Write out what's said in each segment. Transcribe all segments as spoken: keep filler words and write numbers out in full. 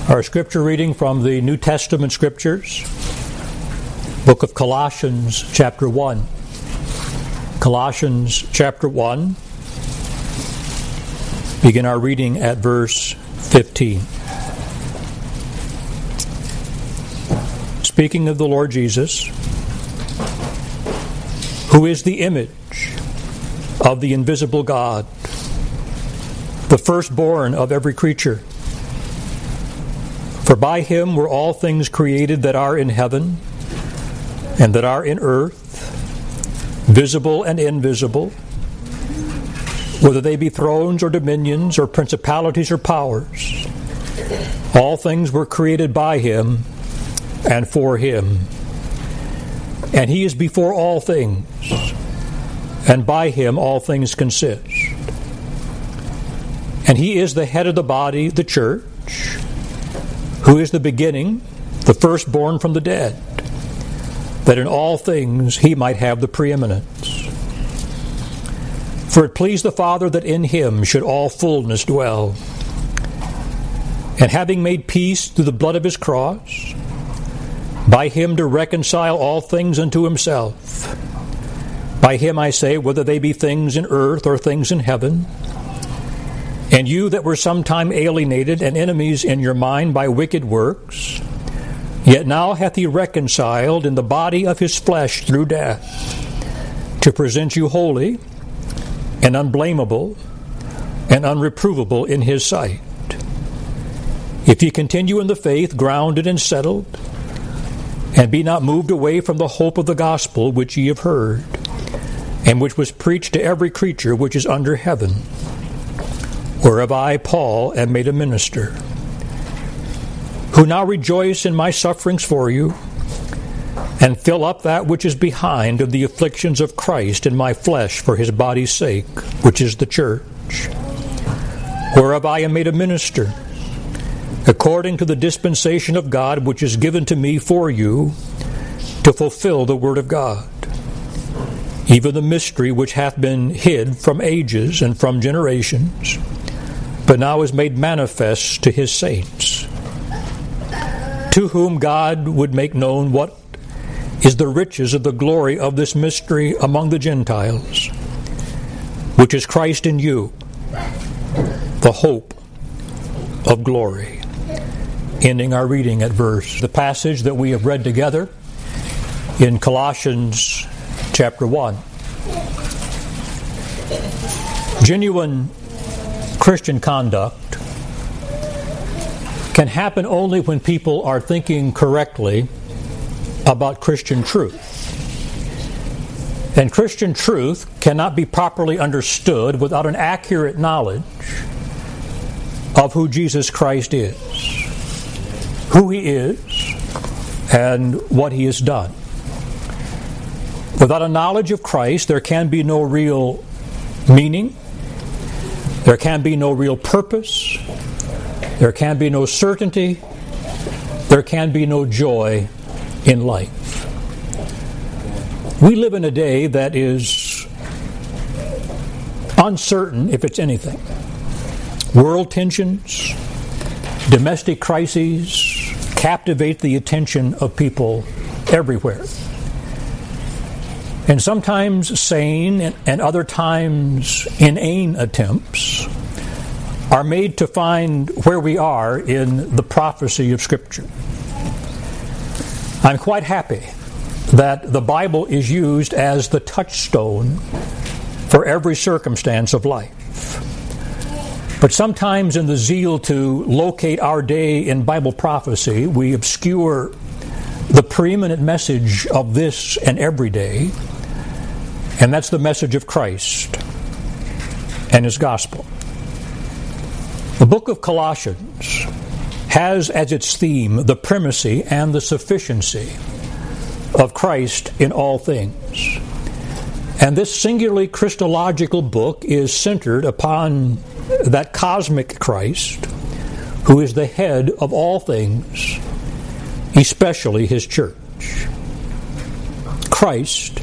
Our scripture reading from the New Testament Scriptures, book of Colossians, chapter one. Colossians, chapter one. Begin our reading at verse fifteen. Speaking of the Lord Jesus, who is the image of the invisible God, the firstborn of every creature. For by him were all things created that are in heaven and that are in earth, visible and invisible, whether they be thrones or dominions or principalities or powers. All things were created by him and for him. And he is before all things, and by him all things consist. And he is the head of the body, the church, who is the beginning, the firstborn from the dead, that in all things he might have the preeminence. For it pleased the Father that in him should all fullness dwell. And having made peace through the blood of his cross, by him to reconcile all things unto himself. By him I say, whether they be things in earth or things in heaven. And you that were sometime alienated and enemies in your mind by wicked works, yet now hath he reconciled in the body of his flesh through death, to present you holy and unblameable and unreprovable in his sight. If ye continue in the faith, grounded and settled, and be not moved away from the hope of the gospel which ye have heard, and which was preached to every creature which is under heaven, whereof I, Paul, am made a minister, who now rejoice in my sufferings for you, and fill up that which is behind of the afflictions of Christ in my flesh for his body's sake, which is the church, whereof I am made a minister, according to the dispensation of God which is given to me for you, to fulfill the word of God, even the mystery which hath been hid from ages and from generations, but now is made manifest to his saints, to whom God would make known what is the riches of the glory of this mystery among the Gentiles, which is Christ in you, the hope of glory. Ending our reading at verse, the passage that we have read together in Colossians chapter one. Genuine Christian conduct can happen only when people are thinking correctly about Christian truth. And Christian truth cannot be properly understood without an accurate knowledge of who Jesus Christ is, who he is, and what he has done. Without a knowledge of Christ, there can be no real meaning. There can be no real purpose. There can be no certainty. There can be no joy in life. We live in a day that is uncertain if it's anything. World tensions, domestic crises captivate the attention of people everywhere. And sometimes sane and other times inane attempts are made to find where we are in the prophecy of Scripture. I'm quite happy that the Bible is used as the touchstone for every circumstance of life. But sometimes in the zeal to locate our day in Bible prophecy, we obscure the preeminent message of this and every day, and that's the message of Christ and his gospel. The book of Colossians has as its theme the primacy and the sufficiency of Christ in all things. And this singularly Christological book is centered upon that cosmic Christ who is the head of all things, especially his church. Christ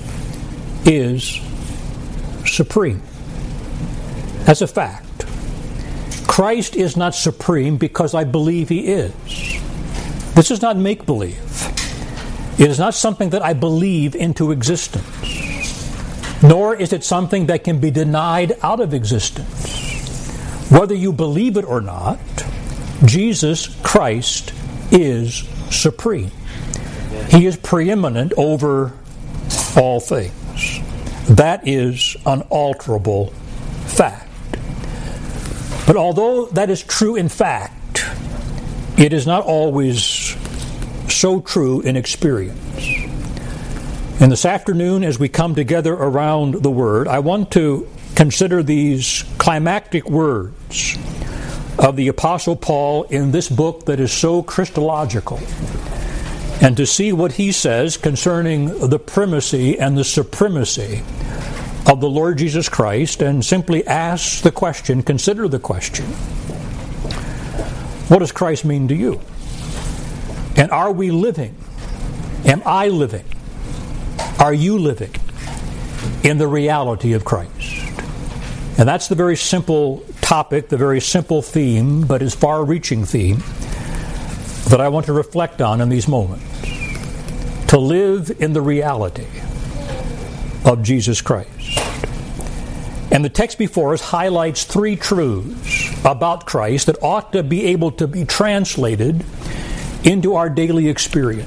is supreme. As a fact, Christ is not supreme because I believe he is. This is not make-believe. It is not something that I believe into existence. Nor is it something that can be denied out of existence. Whether you believe it or not, Jesus Christ is supreme. He is preeminent over all things. That is unalterable fact. But although that is true in fact, it is not always so true in experience. And this afternoon, as we come together around the Word, I want to consider these climactic words of the Apostle Paul in this book that is so Christological, and to see what he says concerning the primacy and the supremacy of the Lord Jesus Christ, and simply ask the question, consider the question, what does Christ mean to you? And are we living? Am I living? Are you living in the reality of Christ? And that's the very simple topic, the very simple theme, but is far-reaching theme that I want to reflect on in these moments. To live in the reality of Jesus Christ. And the text before us highlights three truths about Christ that ought to be able to be translated into our daily experience.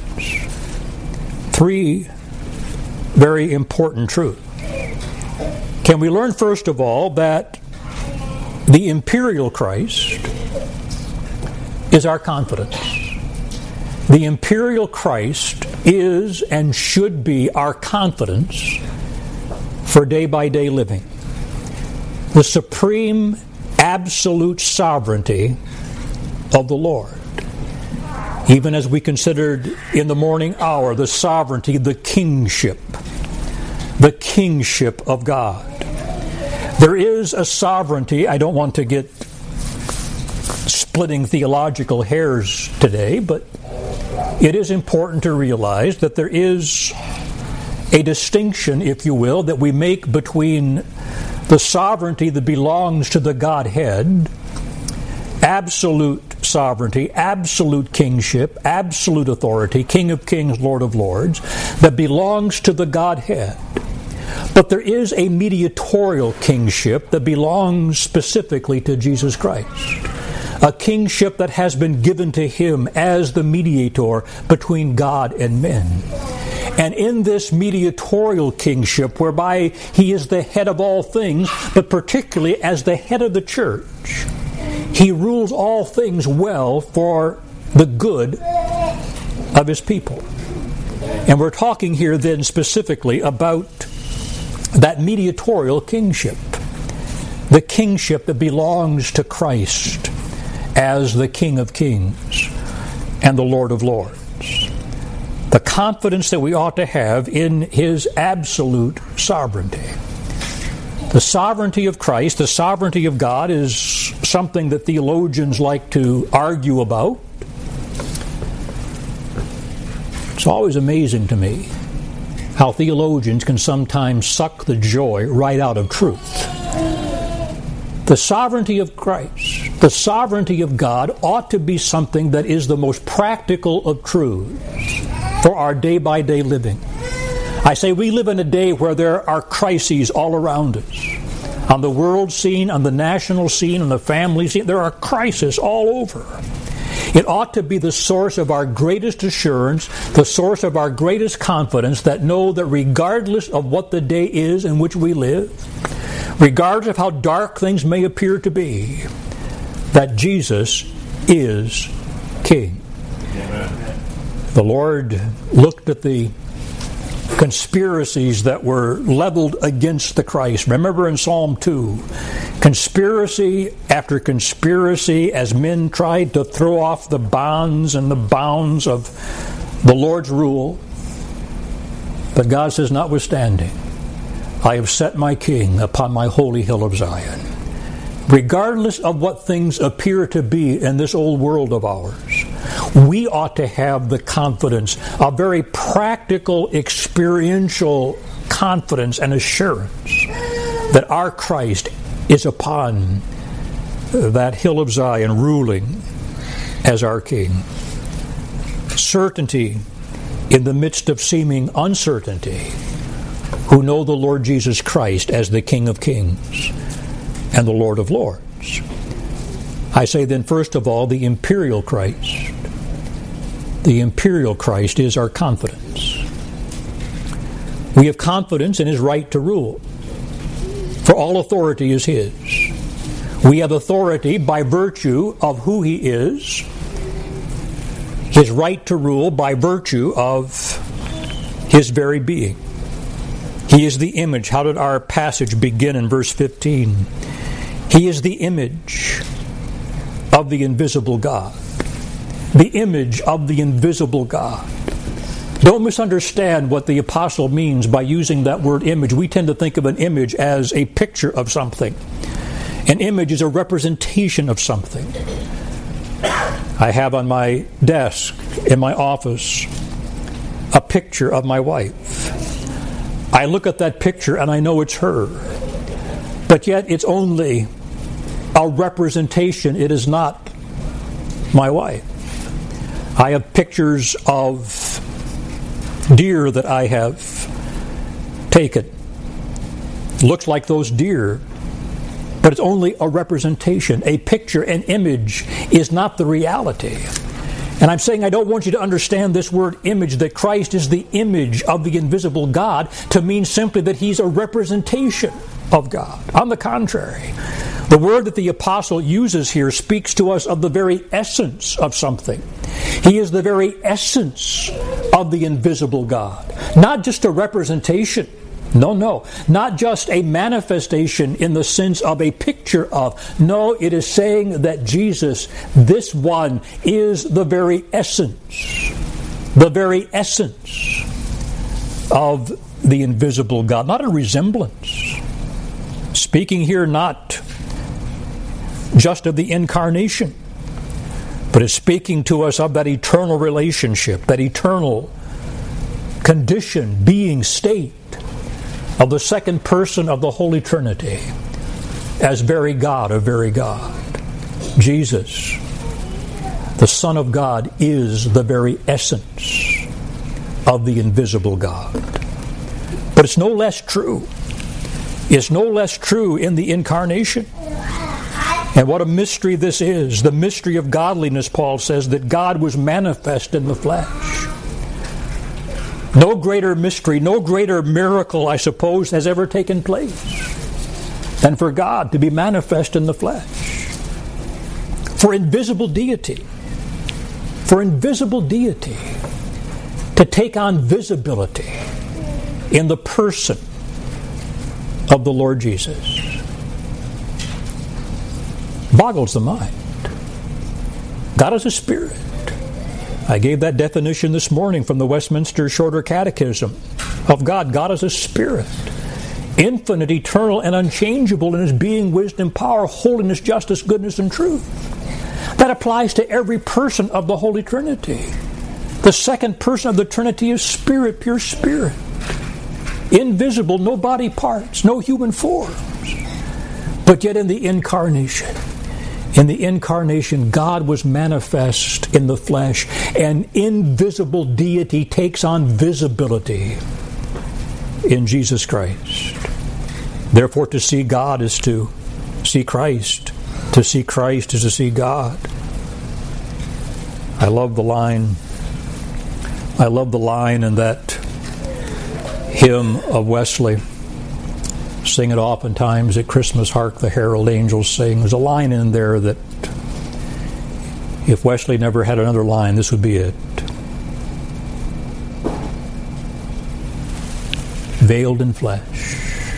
Three very important truths. Can we learn, first of all, that the imperial Christ is our confidence. The imperial Christ is and should be our confidence for day-by-day living. The supreme, absolute sovereignty of the Lord. Even as we considered in the morning hour the sovereignty, the kingship, the kingship of God. There is a sovereignty. I don't want to get splitting theological hairs today, but it is important to realize that there is a distinction, if you will, that we make between the sovereignty that belongs to the Godhead, absolute sovereignty, absolute kingship, absolute authority, King of kings, Lord of lords, that belongs to the Godhead. But there is a mediatorial kingship that belongs specifically to Jesus Christ. A kingship that has been given to him as the mediator between God and men. And in this mediatorial kingship, whereby he is the head of all things, but particularly as the head of the church, he rules all things well for the good of his people. And we're talking here then specifically about that mediatorial kingship, the kingship that belongs to Christ as the King of kings and the Lord of lords. The confidence that we ought to have in his absolute sovereignty. The sovereignty of Christ, the sovereignty of God, is something that theologians like to argue about. It's always amazing to me how theologians can sometimes suck the joy right out of truth. The sovereignty of Christ, the sovereignty of God, ought to be something that is the most practical of truths for our day-by-day living. I say we live in a day where there are crises all around us. On the world scene, on the national scene, on the family scene, there are crises all over. It ought to be the source of our greatest assurance, the source of our greatest confidence, that know that regardless of what the day is in which we live, regardless of how dark things may appear to be, that Jesus is King. Amen. The Lord looked at the conspiracies that were leveled against the Christ. Remember in Psalm two, conspiracy after conspiracy as men tried to throw off the bonds and the bounds of the Lord's rule. But God says, notwithstanding, I have set my King upon my holy hill of Zion. Regardless of what things appear to be in this old world of ours, we ought to have the confidence, a very practical, experiential confidence and assurance that our Christ is upon that hill of Zion ruling as our King. Certainty in the midst of seeming uncertainty, who know the Lord Jesus Christ as the King of Kings and the Lord of Lords. I say then, first of all, the imperial Christ. The imperial Christ is our confidence. We have confidence in His right to rule, for all authority is His. We have authority by virtue of who He is, His right to rule by virtue of His very being. He is the image. How did our passage begin in verse fifteen? He is the image of the invisible God. The image of the invisible God. Don't misunderstand what the apostle means by using that word image. We tend to think of an image as a picture of something. An image is a representation of something. I have on my desk in my office a picture of my wife. I look at that picture and I know it's her. But yet it's only a representation. It is not my wife. I have pictures of deer that I have taken. Looks like those deer, but it's only a representation. A picture, an image, is not the reality. And I'm saying I don't want you to understand this word image, that Christ is the image of the invisible God, to mean simply that He's a representation of God. On the contrary, the word that the apostle uses here speaks to us of the very essence of something. He is the very essence of the invisible God. Not just a representation. No, no. Not just a manifestation in the sense of a picture of. No, it is saying that Jesus, this one, is the very essence. The very essence of the invisible God. Not a resemblance. Speaking here not just of the incarnation, but is speaking to us of that eternal relationship, that eternal condition, being, state of the second person of the Holy Trinity as very God of very God. Jesus, the Son of God, is the very essence of the invisible God. But it's no less true. It's no less true in the incarnation. And what a mystery this is. The mystery of godliness, Paul says, that God was manifest in the flesh. No greater mystery, no greater miracle, I suppose, has ever taken place than for God to be manifest in the flesh. For invisible deity, for invisible deity to take on visibility in the person of the Lord Jesus. Boggles the mind. God is a spirit. I gave that definition this morning from the Westminster Shorter Catechism of God. God is a spirit, infinite, eternal, and unchangeable in His being, wisdom, power, holiness, justice, goodness, and truth. That applies to every person of the Holy Trinity. The second person of the Trinity is spirit, pure spirit. Invisible, no body parts, no human forms. But yet in the incarnation, in the incarnation, God was manifest in the flesh, and invisible deity takes on visibility in Jesus Christ. Therefore, to see God is to see Christ. To see Christ is to see God. I love the line. I love the line in that hymn of Wesley. Sing it oftentimes at Christmas, hark the herald angels sing. There's a line in there that if Wesley never had another line, this would be it. Veiled in flesh.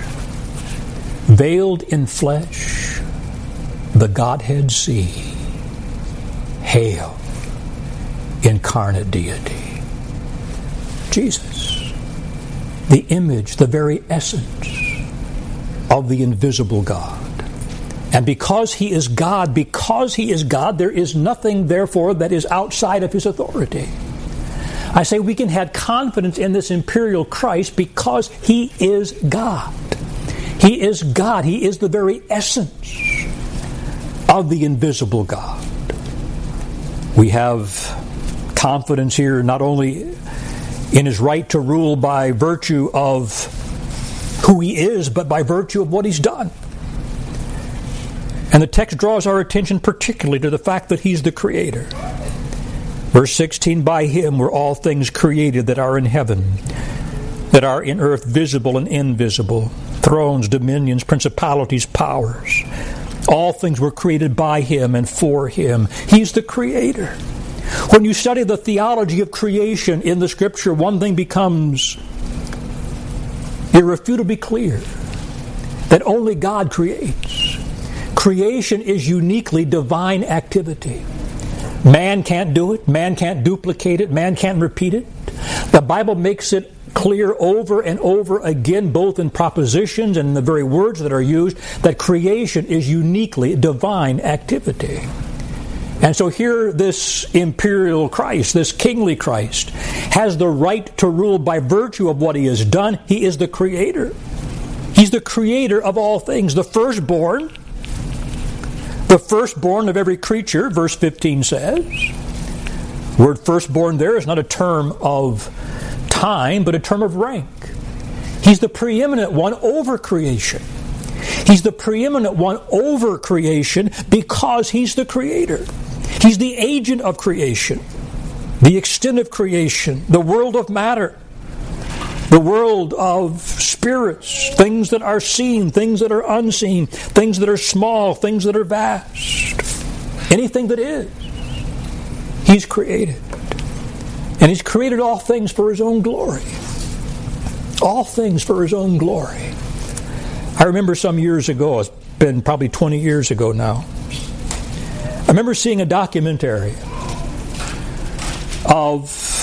Veiled in flesh, the Godhead see. Hail, incarnate deity. Jesus, the image, the very essence of the invisible God. And because He is God, because He is God, there is nothing, therefore, that is outside of His authority. I say we can have confidence in this imperial Christ because He is God. He is God. He is the very essence of the invisible God. We have confidence here not only in his right to rule by virtue of who he is, but by virtue of what he's done. And the text draws our attention particularly to the fact that he's the creator. Verse sixteen, by him were all things created that are in heaven, that are in earth, visible and invisible, thrones, dominions, principalities, powers. All things were created by him and for him. He's the creator. When you study the theology of creation in the Scripture, one thing becomes irrefutably clear, that only God creates. Creation is uniquely divine activity. Man can't do it. Man can't duplicate it. Man can't repeat it. The Bible makes it clear over and over again, both in propositions and in the very words that are used, that creation is uniquely divine activity. And so here this imperial Christ, this kingly Christ, has the right to rule by virtue of what he has done. He is the creator. He's the creator of all things, the firstborn, the firstborn of every creature, verse fifteen says. The word firstborn there is not a term of time, but a term of rank. He's the preeminent one over creation. He's the preeminent one over creation because he's the creator. He's the agent of creation, the extent of creation, the world of matter, the world of spirits, things that are seen, things that are unseen, things that are small, things that are vast, anything that is. He's created. And he's created all things for his own glory. All things for his own glory. I remember some years ago, it's been probably twenty years ago now, I remember seeing a documentary of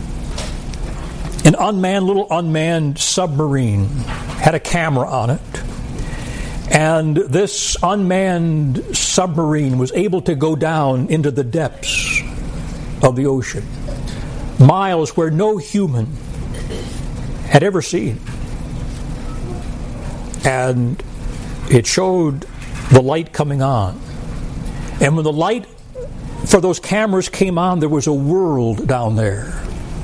an unmanned, little unmanned submarine. Had a camera on it. And this unmanned submarine was able to go down into the depths of the ocean, miles where no human had ever seen. And it showed the light coming on. And when the light for those cameras came on, there was a world down there.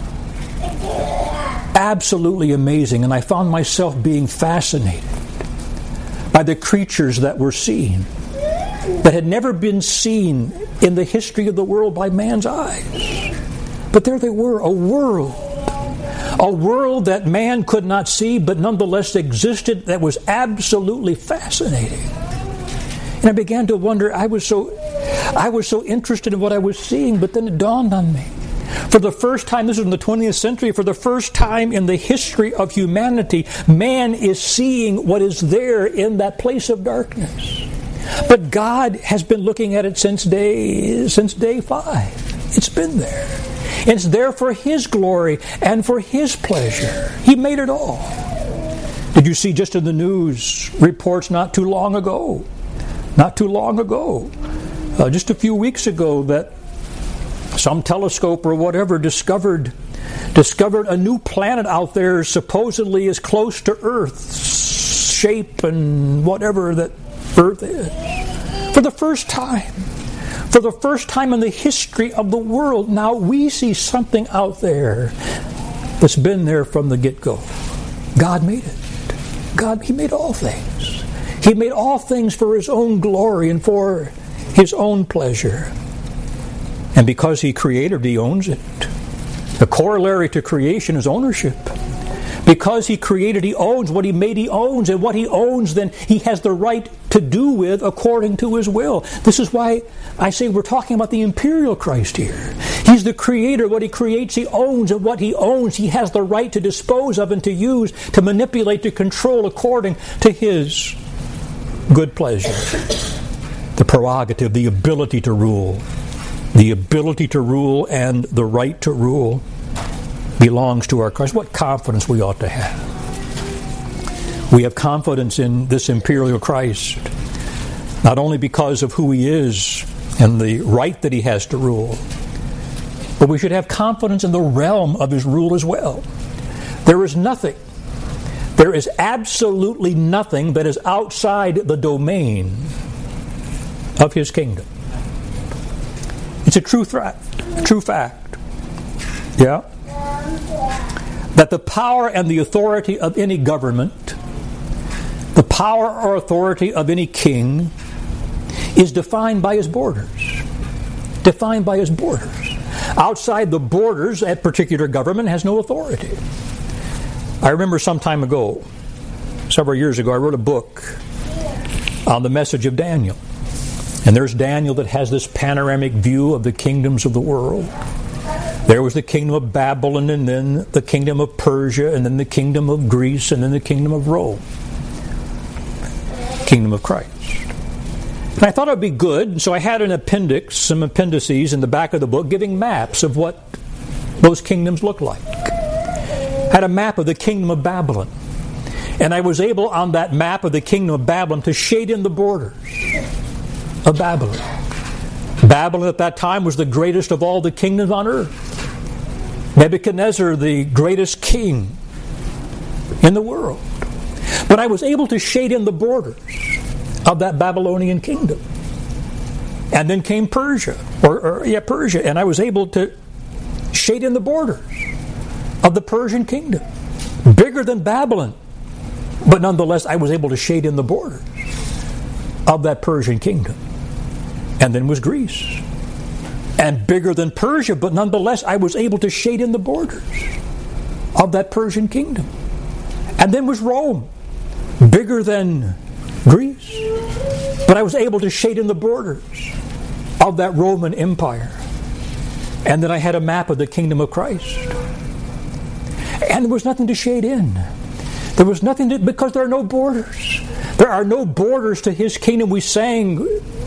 Absolutely amazing. And I found myself being fascinated by the creatures that were seen, that had never been seen in the history of the world by man's eyes. But there they were, a world. A world that man could not see, but nonetheless existed, that was absolutely fascinating. And I began to wonder, I was so I was so interested in what I was seeing, but then it dawned on me. For the first time, this was in the twentieth century, for the first time in the history of humanity, man is seeing what is there in that place of darkness. But God has been looking at it since day, since day five. It's been there. It's there for his glory and for his pleasure. He made it all. Did you see just in the news reports not too long ago, not too long ago, uh, just a few weeks ago, that some telescope or whatever discovered discovered a new planet out there supposedly as close to Earth's shape and whatever that Earth is. For the first time. For the first time in the history of the world, now we see something out there that's been there from the get-go. God made it. God, he made all things. He made all things for his own glory and for his own pleasure. And because he created, he owns it. The corollary to creation is ownership. Because he created, he owns what he made, he owns. And what he owns, then he has the right to do with according to his will. This is why I say we're talking about the imperial Christ here. He's the creator. What he creates, he owns. And what he owns, he has the right to dispose of and to use, to manipulate, to control according to his good pleasure. The prerogative, the ability to rule. The ability to rule and the right to rule belongs to our Christ. What confidence we ought to have. We have confidence in this imperial Christ, not only because of who he is and the right that he has to rule, but we should have confidence in the realm of his rule as well. There is nothing, there is absolutely nothing that is outside the domain of his kingdom. It's a true threat, a true fact. Yeah. That the power and the authority of any government, the power or authority of any king, is defined by his borders. Defined by his borders. Outside the borders, that particular government has no authority. I remember some time ago, several years ago, I wrote a book on the message of Daniel. And there's Daniel that has this panoramic view of the kingdoms of the world. There was the kingdom of Babylon, and then the kingdom of Persia, and then the kingdom of Greece, and then the kingdom of Rome. Kingdom of Christ. And I thought it would be good, and so I had an appendix, some appendices in the back of the book giving maps of what those kingdoms look like. I had a map of the kingdom of Babylon. And I was able, on that map of the kingdom of Babylon, to shade in the borders of Babylon. Babylon at that time was the greatest of all the kingdoms on earth. Nebuchadnezzar, the greatest king in the world. But I was able to shade in the borders of that Babylonian kingdom. And then came Persia, or, or yeah, Persia, and I was able to shade in the borders of the Persian kingdom. Bigger than Babylon, but nonetheless I was able to shade in the borders of that Persian kingdom. And then was Greece. And bigger than Persia, but nonetheless I was able to shade in the borders of that Persian kingdom. And then was Rome. Bigger than Greece, but I was able to shade in the borders of that Roman Empire. And then I had a map of the kingdom of Christ. And there was nothing to shade in. There was nothing to, because there are no borders. There are no borders to his kingdom. We sang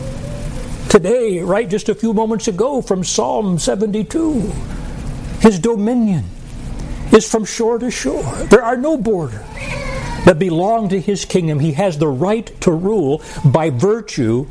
today, right, just a few moments ago from Psalm seventy-two. His dominion is from shore to shore. There are no borders that belong to his kingdom. He has the right to rule by virtue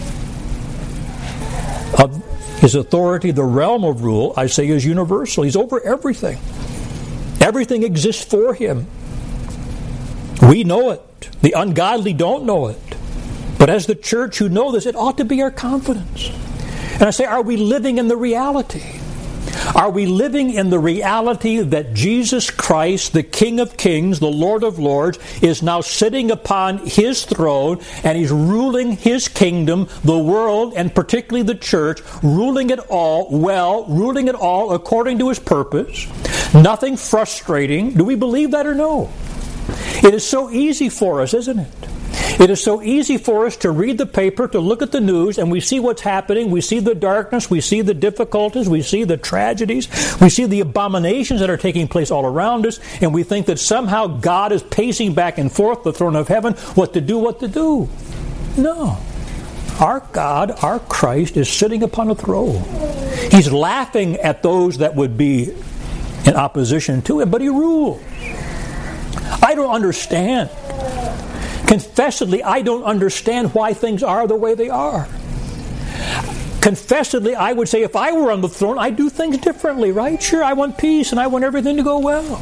of his authority. The realm of rule, I say, is universal. He's over everything. Everything exists for him. We know it. The ungodly don't know it. But as the church who know this, it ought to be our confidence. And I say, are we living in the reality? Are we living in the reality that Jesus Christ, the King of Kings, the Lord of Lords, is now sitting upon his throne and he's ruling his kingdom, the world, and particularly the church, ruling it all well, ruling it all according to his purpose, nothing frustrating? Do we believe that or no? It is so easy for us, isn't it? It is so easy for us to read the paper, to look at the news, and we see what's happening. We see the darkness. We see the difficulties. We see the tragedies. We see the abominations that are taking place all around us, and we think that somehow God is pacing back and forth the throne of heaven, what to do, what to do. No. Our God, our Christ, is sitting upon a throne. He's laughing at those that would be in opposition to him, but he rules. I don't understand. Confessedly, I don't understand why things are the way they are. Confessedly, I would say if I were on the throne, I'd do things differently, right? Sure, I want peace and I want everything to go well.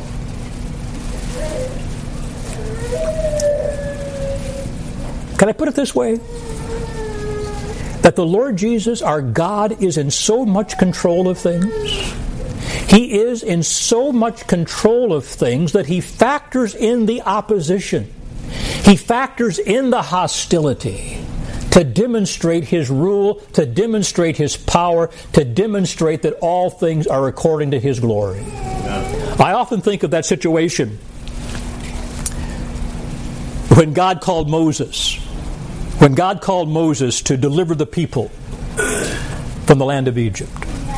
Can I put it this way? That the Lord Jesus, our God, is in so much control of things. He is in so much control of things that he factors in the opposition. He factors in the hostility to demonstrate his rule, to demonstrate his power, to demonstrate that all things are according to his glory. Amen. I often think of that situation when God called Moses. When God called Moses to deliver the people from the land of Egypt.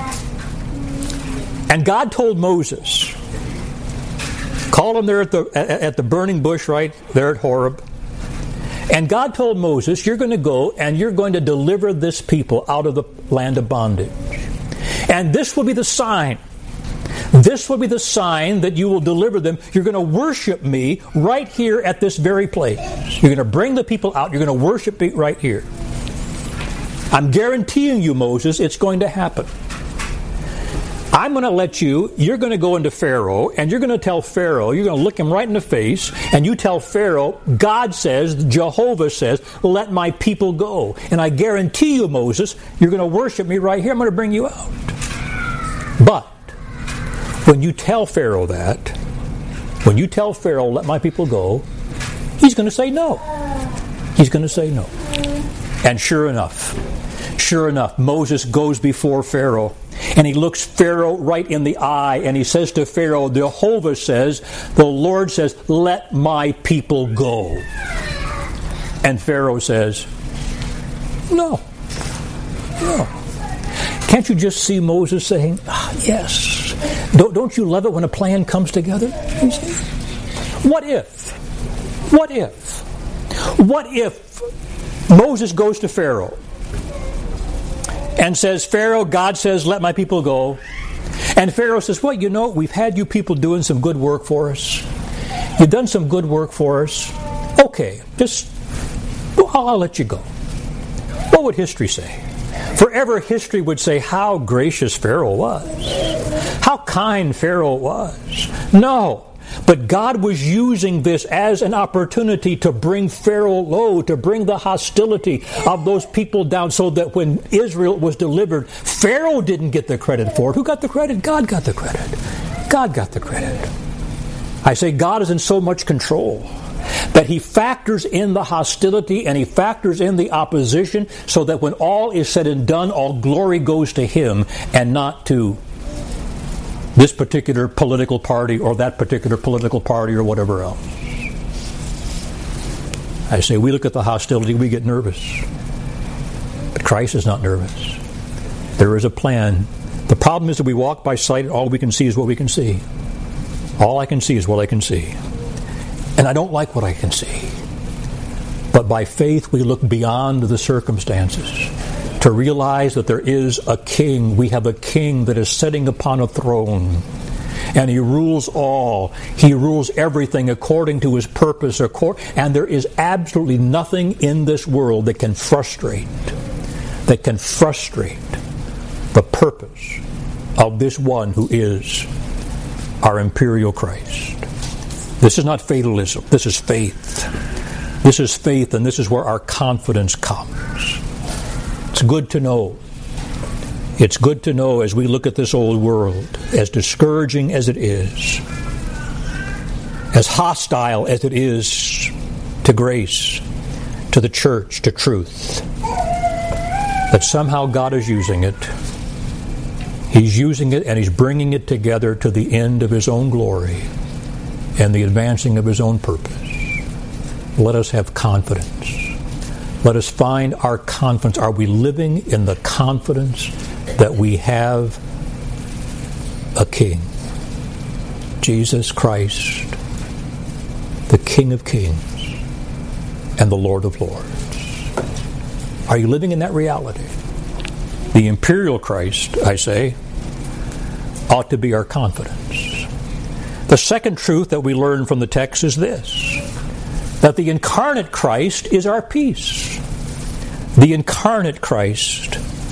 And God told Moses, called him there at the at the burning bush right there at Horeb. And God told Moses, you're going to go and you're going to deliver this people out of the land of bondage. And this will be the sign. This will be the sign that you will deliver them. You're going to worship me right here at this very place. You're going to bring the people out. You're going to worship me right here. I'm guaranteeing you, Moses, it's going to happen. I'm going to let you, you're going to go into Pharaoh, and you're going to tell Pharaoh, you're going to look him right in the face, and you tell Pharaoh, God says, Jehovah says, let my people go. And I guarantee you, Moses, you're going to worship me right here. I'm going to bring you out. But when you tell Pharaoh that, when you tell Pharaoh, let my people go, he's going to say no. He's going to say no. And sure enough, sure enough, Moses goes before Pharaoh. And he looks Pharaoh right in the eye, and he says to Pharaoh, Jehovah says, the Lord says, let my people go. And Pharaoh says, no, no. Can't you just see Moses saying, ah, yes. Don't, don't you love it when a plan comes together? What if? What if? What if Moses goes to Pharaoh and says, Pharaoh, God says, let my people go. And Pharaoh says, well, you know, we've had you people doing some good work for us. You've done some good work for us. Okay, just, well, I'll let you go. What would history say? Forever history would say how gracious Pharaoh was. How kind Pharaoh was. No. But God was using this as an opportunity to bring Pharaoh low, to bring the hostility of those people down, so that when Israel was delivered, Pharaoh didn't get the credit for it. Who got the credit? God got the credit. God got the credit. I say God is in so much control that He factors in the hostility and He factors in the opposition, so that when all is said and done, all glory goes to Him and not to this particular political party or that particular political party or whatever else. I say, we look at the hostility, we get nervous. But Christ is not nervous. There is a plan. The problem is that we walk by sight, and all we can see is what we can see. All I can see is what I can see. And I don't like what I can see. But by faith, we look beyond the circumstances to realize that there is a king. We have a king that is sitting upon a throne, and He rules all. He rules everything according to His purpose. And there is absolutely nothing in this world that can frustrate, that can frustrate the purpose of this one who is our imperial Christ. This is not fatalism. This is faith. This is faith, and this is where our confidence comes. It's good to know. It's good to know as we look at this old world, as discouraging as it is, as hostile as it is to grace, to the church, to truth, that somehow God is using it. He's using it, and He's bringing it together to the end of His own glory and the advancing of His own purpose. Let us have confidence. Let us find our confidence. Are we living in the confidence that we have a King? Jesus Christ, the King of Kings and the Lord of Lords. Are you living in that reality? The imperial Christ, I say, ought to be our confidence. The second truth that we learn from the text is this: that the incarnate Christ is our peace. The incarnate Christ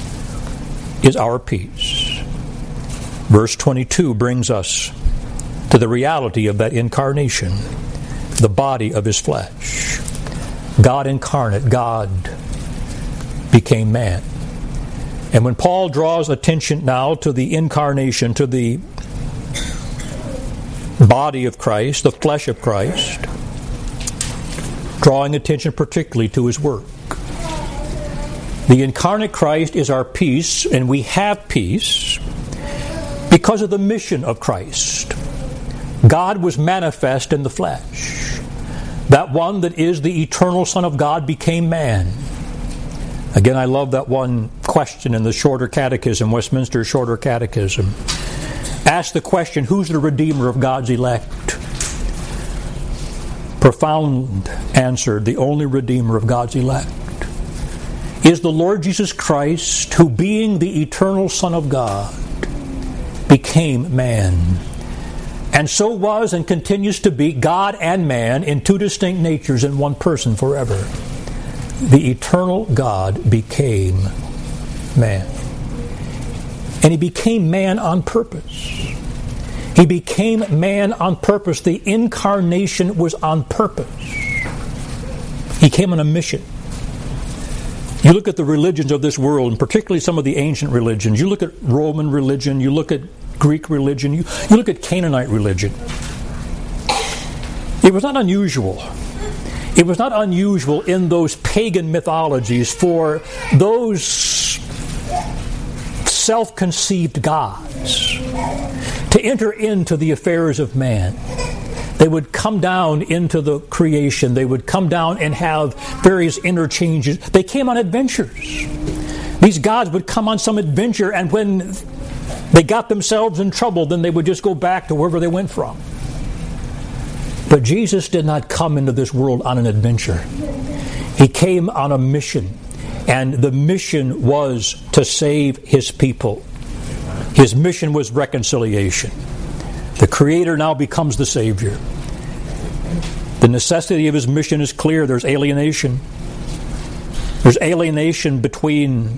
is our peace. Verse twenty-two brings us to the reality of that incarnation, the body of His flesh. God incarnate, God became man. And when Paul draws attention now to the incarnation, to the body of Christ, the flesh of Christ, drawing attention particularly to His work. The incarnate Christ is our peace, and we have peace because of the mission of Christ. God was manifest in the flesh. That one that is the eternal Son of God became man. Again, I love that one question in the Shorter Catechism, Westminster Shorter Catechism. Ask the question, who's the Redeemer of God's elect? Profound answer, the only Redeemer of God's elect is the Lord Jesus Christ, who being the eternal Son of God, became man. And so was and continues to be God and man in two distinct natures in one person forever. The eternal God became man. And he became man on purpose. He became man on purpose. The incarnation was on purpose. He came on a mission. You look at the religions of this world, and particularly some of the ancient religions. You look at Roman religion, you look at Greek religion, you, you look at Canaanite religion. It was not unusual. It was not unusual in those pagan mythologies for those self-conceived gods to enter into the affairs of man. They would come down into the creation. They would come down and have various interchanges. They came on adventures. These gods would come on some adventure, and when they got themselves in trouble, then they would just go back to wherever they went from. But Jesus did not come into this world on an adventure. He came on a mission, and the mission was to save his people. His mission was reconciliation. The Creator now becomes the Savior. The necessity of his mission is clear. There's alienation. There's alienation between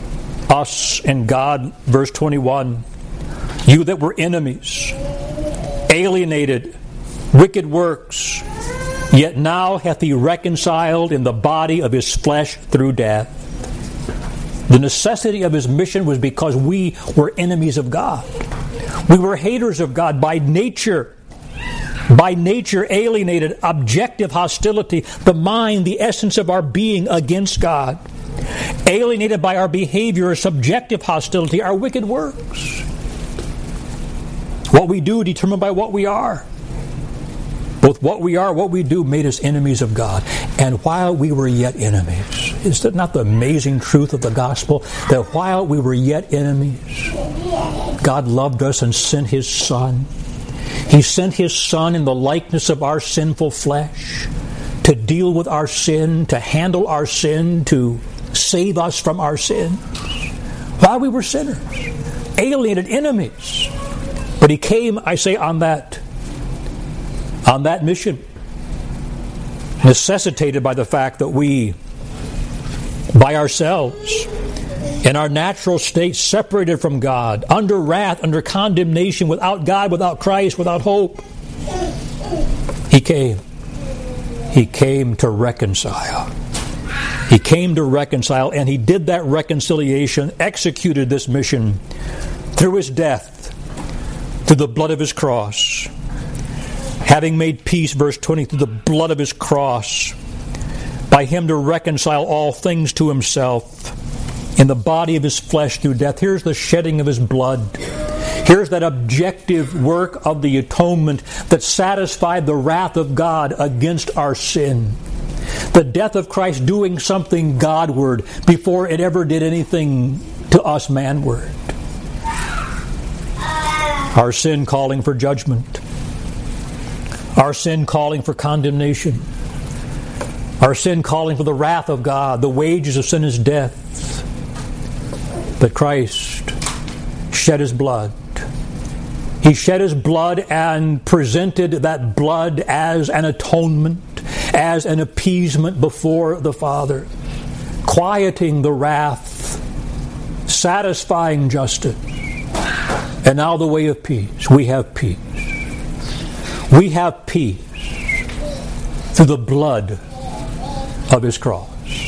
us and God. Verse twenty-one. You that were enemies, alienated, wicked works, yet now hath he reconciled in the body of his flesh through death. The necessity of his mission was because we were enemies of God. We were haters of God by nature. By nature alienated, objective hostility, the mind, the essence of our being against God. Alienated by our behavior, subjective hostility, our wicked works. What we do determined by what we are. Both what we are, what we do made us enemies of God. And while we were yet enemies, is that not the amazing truth of the gospel? That while we were yet enemies, God loved us and sent his Son. He sent his Son in the likeness of our sinful flesh to deal with our sin, to handle our sin, to save us from our sin. While we were sinners, alienated enemies. But he came, I say, on that on that mission, necessitated by the fact that we, by ourselves, in our natural state, separated from God, under wrath, under condemnation, without God, without Christ, without hope, he came. He came to reconcile. He came to reconcile, and he did that reconciliation, executed this mission through his death, through the blood of his cross. Having made peace, verse twenty, through the blood of his cross, by him to reconcile all things to himself in the body of his flesh through death. Here's the shedding of his blood. Here's that objective work of the atonement that satisfied the wrath of God against our sin. The death of Christ doing something Godward before it ever did anything to us manward. Our sin calling for judgment. Our sin calling for condemnation. Our sin calling for the wrath of God. The wages of sin is death. But Christ shed his blood. He shed his blood and presented that blood as an atonement, as an appeasement before the Father, quieting the wrath, satisfying justice. And now the way of peace. We have peace. We have peace through the blood of his cross.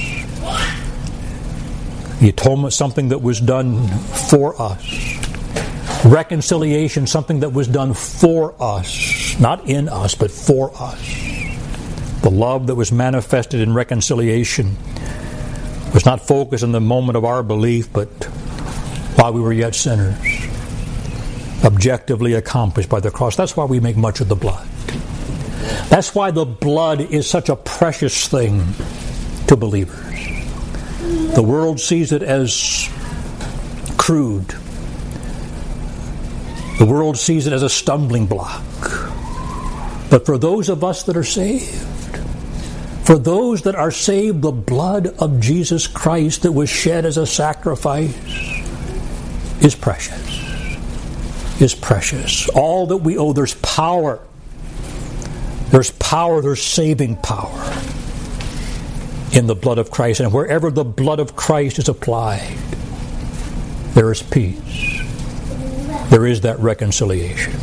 The atonement, something that was done for us. Reconciliation, something that was done for us. Not in us, but for us. The love that was manifested in reconciliation was not focused on the moment of our belief, but while we were yet sinners. Objectively accomplished by the cross. That's why we make much of the blood. That's why the blood is such a precious thing to believers. The world sees it as crude. The world sees it as a stumbling block. But for those of us that are saved, for those that are saved, the blood of Jesus Christ that was shed as a sacrifice is precious. Is precious. All that we owe, there's power. There's power, there's saving power in the blood of Christ. And wherever the blood of Christ is applied, there is peace. there is that reconciliation.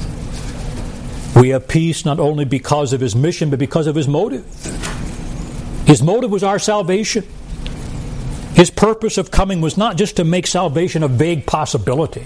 We have peace not only because of his mission, but because of his motive. His motive was our salvation. His purpose of coming was not just to make salvation a vague possibility,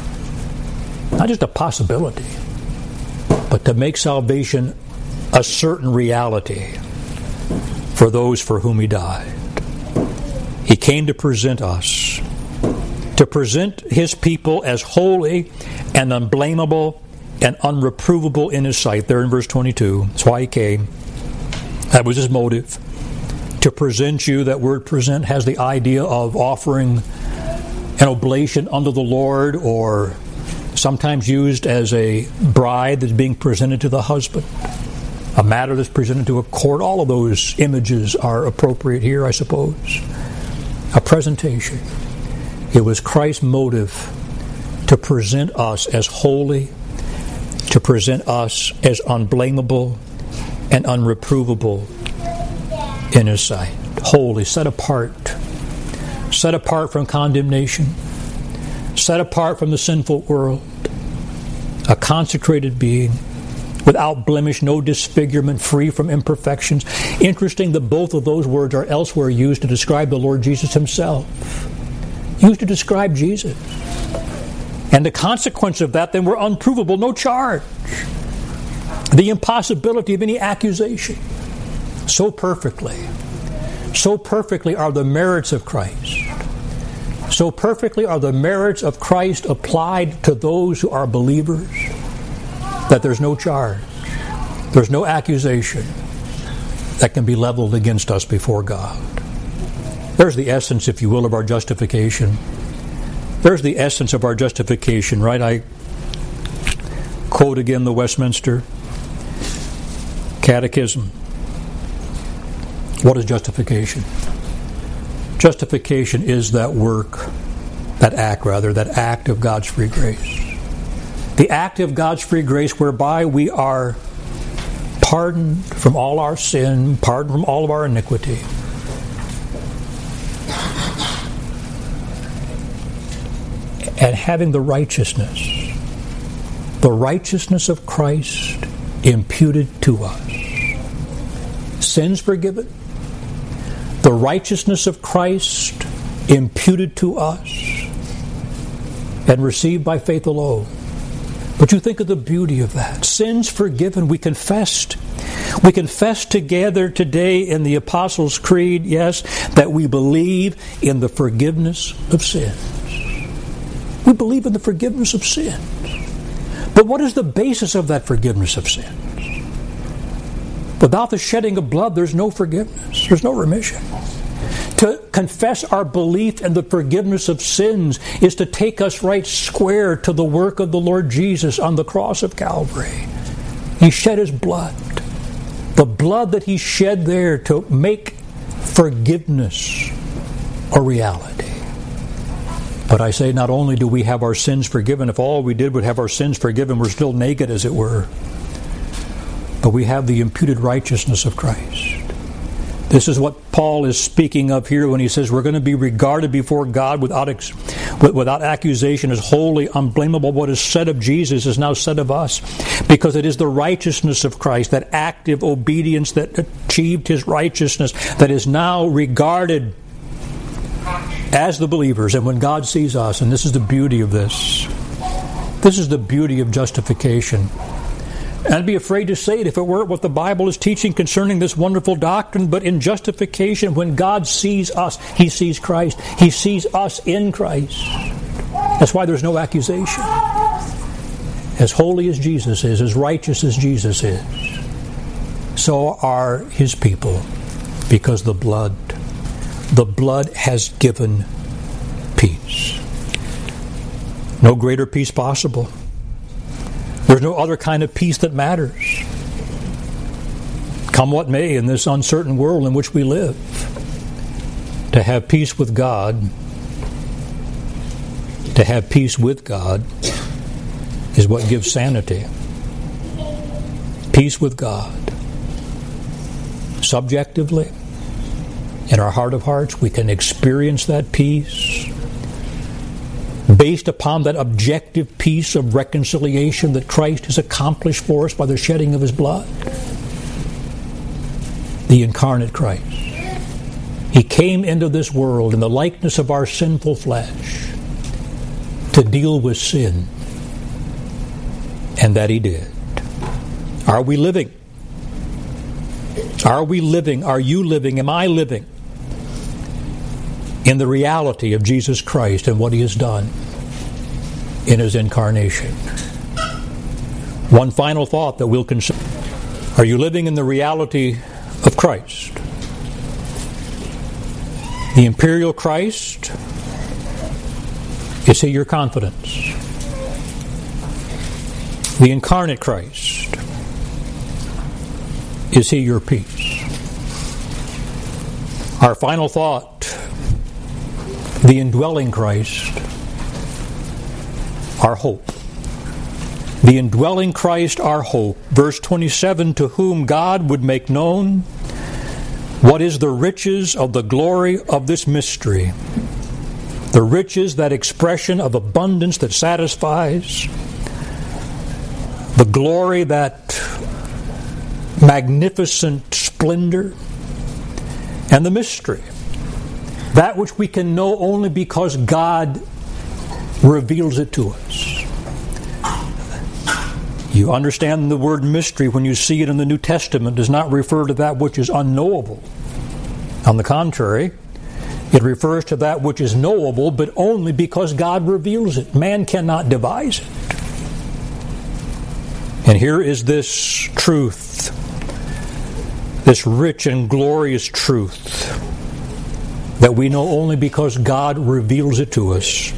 not just a possibility, but to make salvation a certain reality for those for whom he died. He came to present us, to present his people as holy and unblameable and unreprovable in his sight. There in verse twenty-two. That's why he came. That was his motive. To present you, that word present has the idea of offering an oblation unto the Lord, or sometimes used as a bride that's being presented to the husband. A matter that's presented to a court. All of those images are appropriate here, I suppose. A presentation. It was Christ's motive to present us as holy, to present us as unblameable and unreprovable in his sight. Holy, set apart. Set apart from condemnation. Set apart from the sinful world. A consecrated being, without blemish, no disfigurement, free from imperfections. Interesting that both of those words are elsewhere used to describe the Lord Jesus himself. Used to describe Jesus. And the consequence of that then were unprovable, no charge. The impossibility of any accusation. So perfectly, so perfectly are the merits of Christ. So perfectly are the merits of Christ applied to those who are believers that there's no charge, there's no accusation that can be leveled against us before God. There's the essence, if you will, of our justification. There's the essence of our justification, right? I quote again the Westminster Catechism. What is justification? Justification is that work, that act rather, that act of God's free grace. The act of God's free grace whereby we are pardoned from all our sin, pardoned from all of our iniquity. And having the righteousness, the righteousness of Christ imputed to us. Sins forgiven. The righteousness of Christ imputed to us and received by faith alone. But you think of the beauty of that. Sins forgiven. We confessed. We confess together today in the Apostles' Creed, yes, that we believe in the forgiveness of sins. We believe in the forgiveness of sins. But what is the basis of that forgiveness of sins? Without the shedding of blood, there's no forgiveness. There's no remission. To confess our belief in the forgiveness of sins is to take us right square to the work of the Lord Jesus on the cross of Calvary. He shed his blood. The blood that he shed there to make forgiveness a reality. But I say, not only do we have our sins forgiven, if all we did would have our sins forgiven, we're still naked, as it were. But we have the imputed righteousness of Christ. This is what Paul is speaking of here when he says we're going to be regarded before God without ex- without accusation as holy, unblameable. What is said of Jesus is now said of us, because it is the righteousness of Christ, that active obedience that achieved his righteousness, that is now regarded as the believers. And when God sees us, and this is the beauty of this, this is the beauty of justification. And I'd be afraid to say it if it weren't what the Bible is teaching concerning this wonderful doctrine. But in justification, when God sees us, he sees Christ. He sees us in Christ. That's why there's no accusation. As holy as Jesus is, as righteous as Jesus is, so are his people, because the blood, the blood has given peace. No greater peace possible. There's no other kind of peace that matters. Come what may in this uncertain world in which we live, to have peace with God, to have peace with God is what gives sanity. Peace with God. Subjectively, in our heart of hearts, we can experience that peace. based upon that objective piece of reconciliation that Christ has accomplished for us by the shedding of his blood. The incarnate Christ. He came into this world in the likeness of our sinful flesh to deal with sin. And that he did. Are we living? Are we living? Are you living? Am I living in the reality of Jesus Christ and what he has done in his incarnation? One final thought that we'll consider. Are you living in the reality of Christ? The imperial Christ, is he your confidence? The incarnate Christ, is he your peace? Our final thought, the indwelling Christ, our hope. The indwelling Christ, our hope. Verse twenty-seven, to whom God would make known what is the riches of the glory of this mystery. The riches, that expression of abundance that satisfies. The glory, that magnificent splendor. And the mystery, that which we can know only because God reveals it to us. You understand the word mystery when you see it in the New Testament does not refer to that which is unknowable. On the contrary, it refers to that which is knowable, but only because God reveals it. Man cannot devise it. And here is this truth, this rich and glorious truth that we know only because God reveals it to us.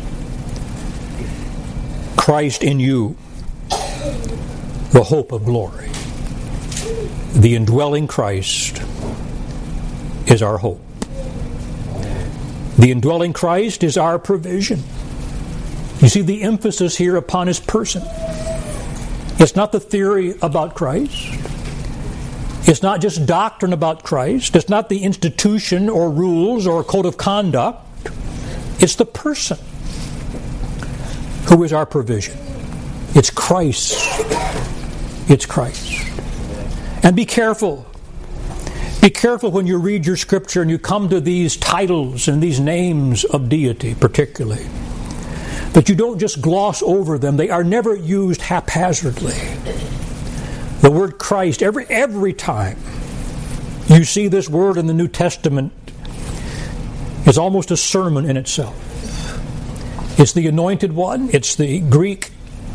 Christ in you, the hope of glory. The indwelling Christ is our hope. The indwelling Christ is our provision. You see the emphasis here upon his person. It's not the theory about Christ. It's not just doctrine about Christ. It's not the institution or rules or code of conduct. It's the person who is our provision. It's Christ. It's Christ. And be careful. Be careful when you read your scripture and you come to these titles and these names of deity particularly, that you don't just gloss over them. They are never used haphazardly. The word Christ, every every time you see this word in the New Testament, is almost a sermon in itself. It's the anointed one. It's the Greek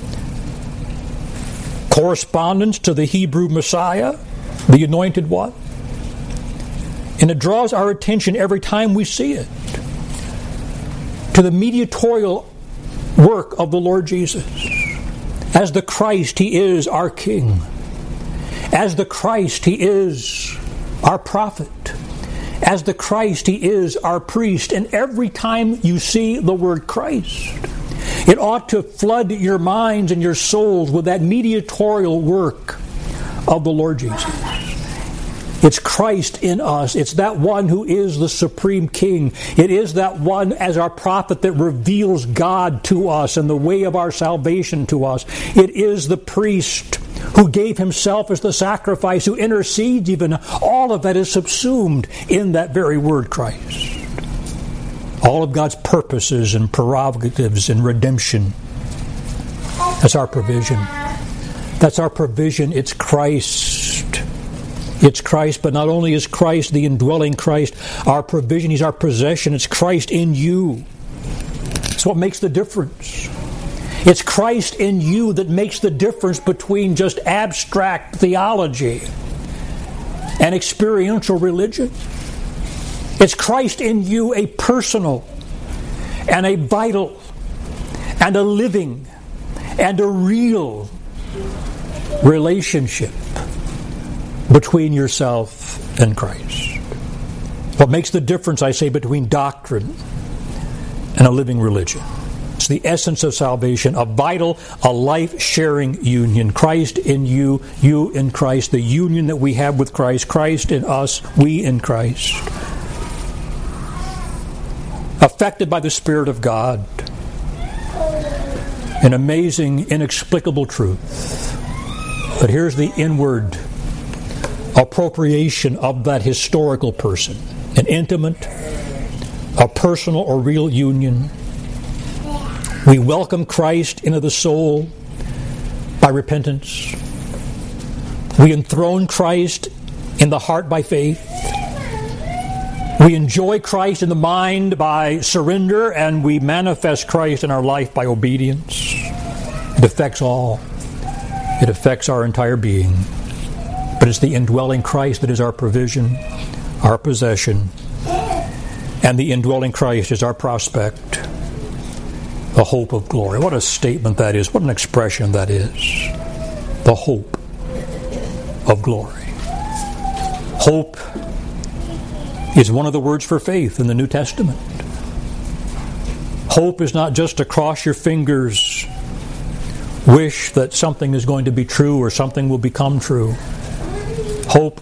correspondence to the Hebrew Messiah, the anointed one. And it draws our attention every time we see it to the mediatorial work of the Lord Jesus. As the Christ, he is our King. As the Christ, he is our prophet. As the Christ, he is our priest. And every time you see the word Christ, it ought to flood your minds and your souls with that mediatorial work of the Lord Jesus. It's Christ in us. It's that one who is the supreme King. It is that one as our prophet that reveals God to us and the way of our salvation to us. It is the priest who gave himself as the sacrifice, who intercedes even. All of that is subsumed in that very word Christ. All of God's purposes and prerogatives and redemption. That's our provision. That's our provision. It's Christ. It's Christ, but not only is Christ the indwelling Christ, our provision, he's our possession. It's Christ in you. It's what makes the difference. It's Christ in you that makes the difference between just abstract theology and experiential religion. It's Christ in you, a personal and a vital and a living and a real relationship between yourself and Christ. What makes the difference, I say, between doctrine and a living religion? It's the essence of salvation, a vital, a life-sharing union. Christ in you, you in Christ, the union that we have with Christ, Christ in us, we in Christ. Affected by the Spirit of God, an amazing, inexplicable truth. But here's the inward appropriation of that historical person. An intimate, a personal or real union. We welcome Christ into the soul by repentance. We enthrone Christ in the heart by faith. We enjoy Christ in the mind by surrender, and we manifest Christ in our life by obedience. It affects all. It affects our entire being. But it's the indwelling Christ that is our provision, our possession, and the indwelling Christ is our prospect, the hope of glory. What a statement that is. What an expression that is. The hope of glory. Hope is one of the words for faith in the New Testament. Hope is not just to cross your fingers, wish that something is going to be true or something will become true. Hope,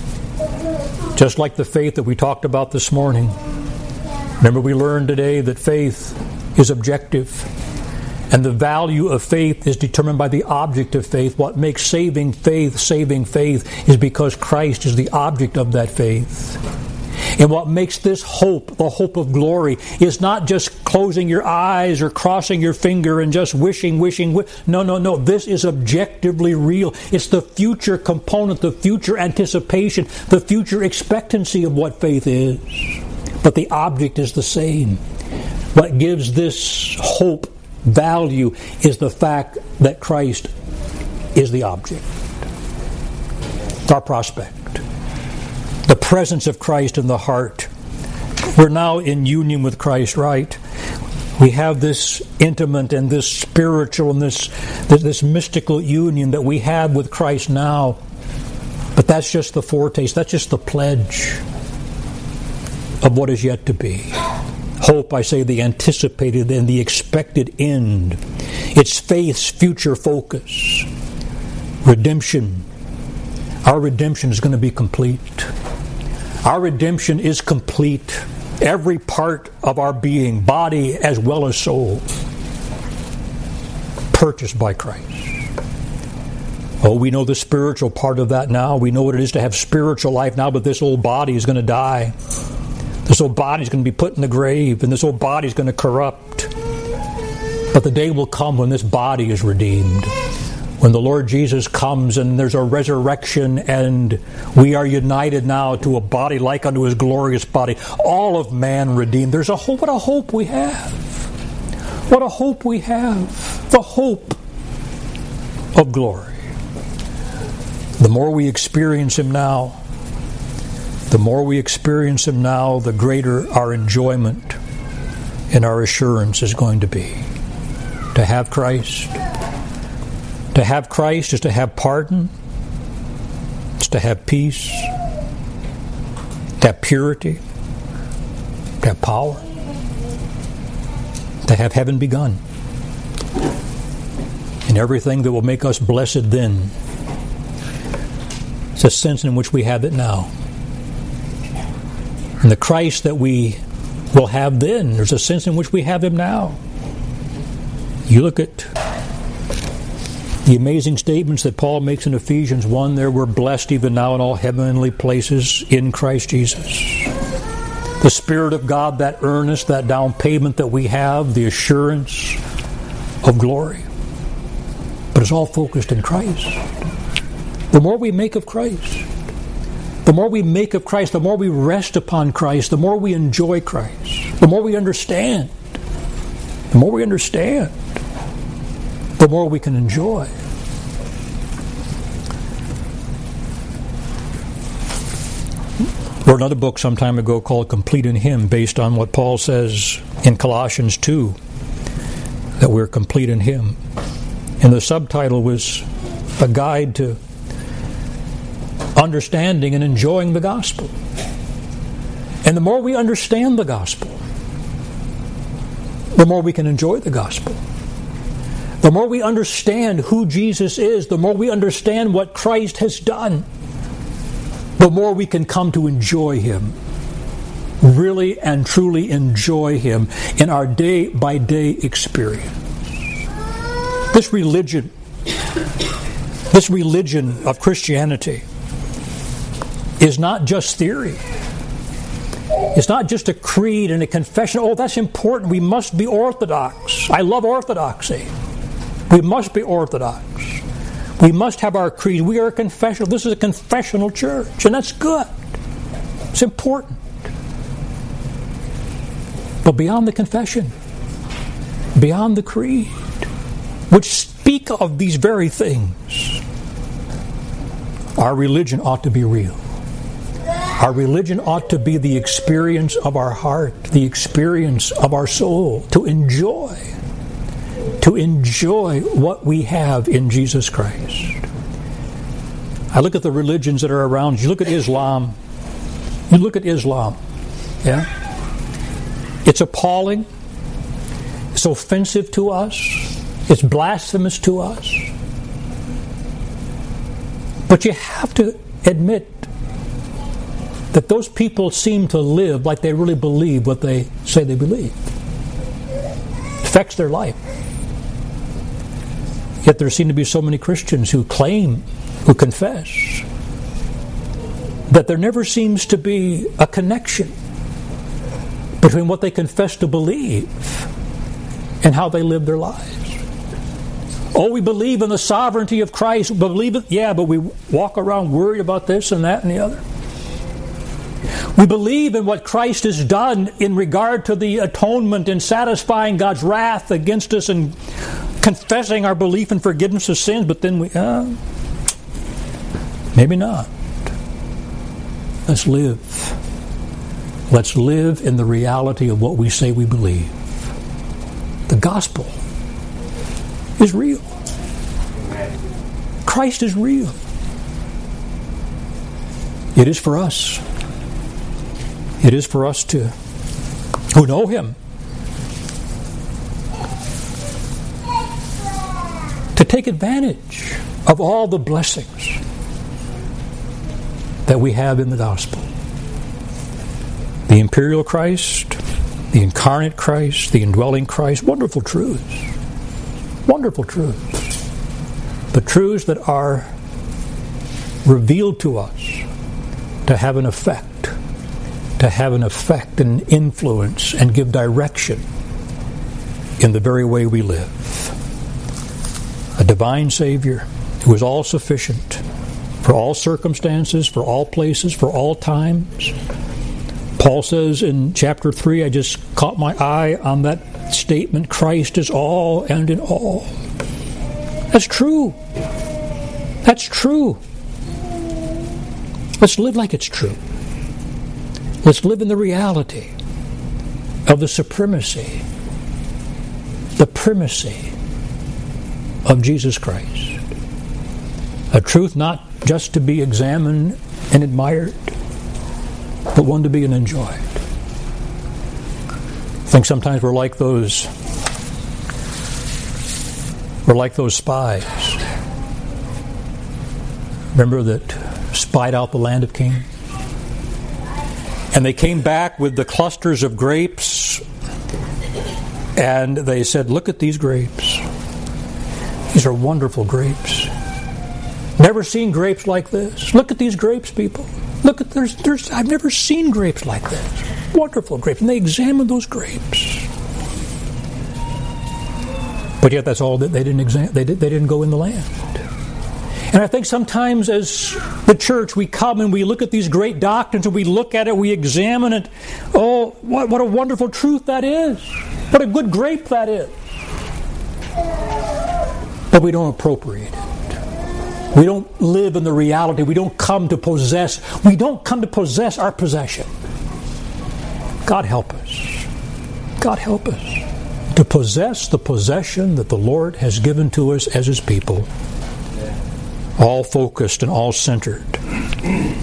just like the faith that we talked about this morning. Remember, we learned today that faith is objective, and the value of faith is determined by the object of faith. What makes saving faith saving faith is because Christ is the object of that faith. And what makes this hope, the hope of glory, is not just closing your eyes or crossing your finger and just wishing, wishing, wish. No, no, no. This is objectively real. It's the future component, the future anticipation, the future expectancy of what faith is. But the object is the same. What gives this hope value is the fact that Christ is the object. It's our prospect. The presence of Christ in the heart. We're now in union with Christ, right? We have this intimate and this spiritual and this, this mystical union that we have with Christ now. But that's just the foretaste. That's just the pledge of what is yet to be. Hope, I say, the anticipated and the expected end. It's faith's future focus. Redemption. Our redemption is going to be complete. Our redemption is complete. Every part of our being, body as well as soul, purchased by Christ. Oh, we know the spiritual part of that now. We know what it is to have spiritual life now, but this old body is going to die. This old body is going to be put in the grave, and this old body is going to corrupt. But the day will come when this body is redeemed. When the Lord Jesus comes and there's a resurrection and we are united now to a body like unto His glorious body, all of man redeemed. There's a hope. What a hope we have. What a hope we have. The hope of glory. The more we experience Him now, the more we experience Him now, the greater our enjoyment and our assurance is going to be. To have Christ. To have Christ is to have pardon. It's to have peace. To have purity. To have power. To have heaven begun. And everything that will make us blessed then. It's a sense in which we have it now. And the Christ that we will have then, there's a sense in which we have Him now. You look at the amazing statements that Paul makes in Ephesians one there, we're blessed even now in all heavenly places in Christ Jesus. The Spirit of God, that earnest, that down payment that we have, the assurance of glory. But it's all focused in Christ. The more we make of Christ, the more we make of Christ, the more we rest upon Christ, the more we enjoy Christ, the more we understand, the more we understand, the more we can enjoy. I wrote another book some time ago called Complete in Him, based on what Paul says in Colossians two, that we're complete in Him. And the subtitle was a guide to understanding and enjoying the gospel. And the more we understand the gospel, the more we can enjoy the gospel. The more we understand who Jesus is, the more we understand what Christ has done, the more we can come to enjoy Him. Really and truly enjoy Him in our day-by-day experience. This religion, this religion of Christianity is not just theory. It's not just a creed and a confession. Oh, that's important. We must be orthodox. I love orthodoxy. We must be orthodox. We must have our creed. We are a confessional. This is a confessional church, and that's good. It's important. But beyond the confession, beyond the creed, which speak of these very things, our religion ought to be real. Our religion ought to be the experience of our heart, the experience of our soul, to enjoy, to enjoy what we have in Jesus Christ. I look at the religions that are around. You look at Islam. You look at Islam. Yeah? It's appalling. It's offensive to us. It's blasphemous to us. But you have to admit that those people seem to live like they really believe what they say they believe. It affects their life. Yet there seem to be so many Christians who claim, who confess, that there never seems to be a connection between what they confess to believe and how they live their lives. Oh, we believe in the sovereignty of Christ. Believe it, yeah, but we walk around worried about this and that and the other. We believe in what Christ has done in regard to the atonement and satisfying God's wrath against us and confessing our belief in forgiveness of sins, but then we, uh, maybe not. Let's live. Let's live in the reality of what we say we believe. The gospel is real. Christ is real. It is for us. It is for us to, who know Him, to take advantage of all the blessings that we have in the gospel. The imperial Christ, the incarnate Christ, the indwelling Christ, wonderful truths. Wonderful truths. But truths that are revealed to us to have an effect. To have an effect and influence and give direction in the very way we live. A divine Savior who is all sufficient for all circumstances, for all places, for all times. Paul says in chapter three, I just caught my eye on that statement, Christ is all and in all. That's true. That's true. Let's live like it's true. Let's live in the reality of the supremacy, the primacy of Jesus Christ. A truth not just to be examined and admired, but one to be enjoyed. I think sometimes we're like those, we're like those spies. Remember that spied out the land of Canaan? And they came back with the clusters of grapes, and they said, look at these grapes. These are wonderful grapes. Never seen grapes like this. Look at these grapes, people. Look at, there's, there's, I've never seen grapes like this. Wonderful grapes. And they examined those grapes. But yet that's all that they didn't examine. They, did, they didn't go in the land. And I think sometimes as the church, we come and we look at these great doctrines and we look at it, we examine it. Oh, what, what a wonderful truth that is. What a good grape that is. But we don't appropriate it. We don't live in the reality. We don't come to possess. We don't come to possess our possession. God help us. God help us to possess the possession that the Lord has given to us as His people. All focused and all centered